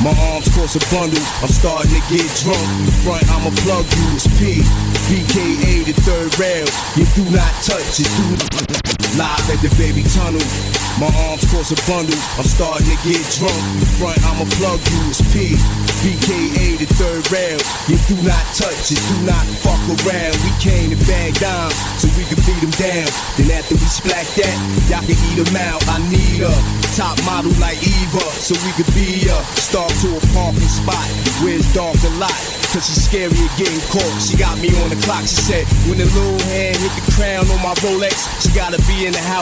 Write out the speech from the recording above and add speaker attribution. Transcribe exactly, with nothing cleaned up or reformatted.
Speaker 1: My arms cross a bundle, I'm starting to get drunk. Front, I'ma plug you, it's P, B K A, the third rail. You do not touch it, do live at the baby tunnel. My arms cross a bundle, I'm starting to get drunk. Front, I'ma plug you, it's P, B K A, the third rail. You do not touch it, do not fuck around. We came to bag dimes, so we could beat them down. Then after we splat that, y'all can eat them out. I need a top model like Eva, so we could be a star to a parking spot where it's dark a lot. Cause she's scary of getting caught. She got me on the clock, she said, when the little hand hit the crown on my Rolex, she gotta be in the house.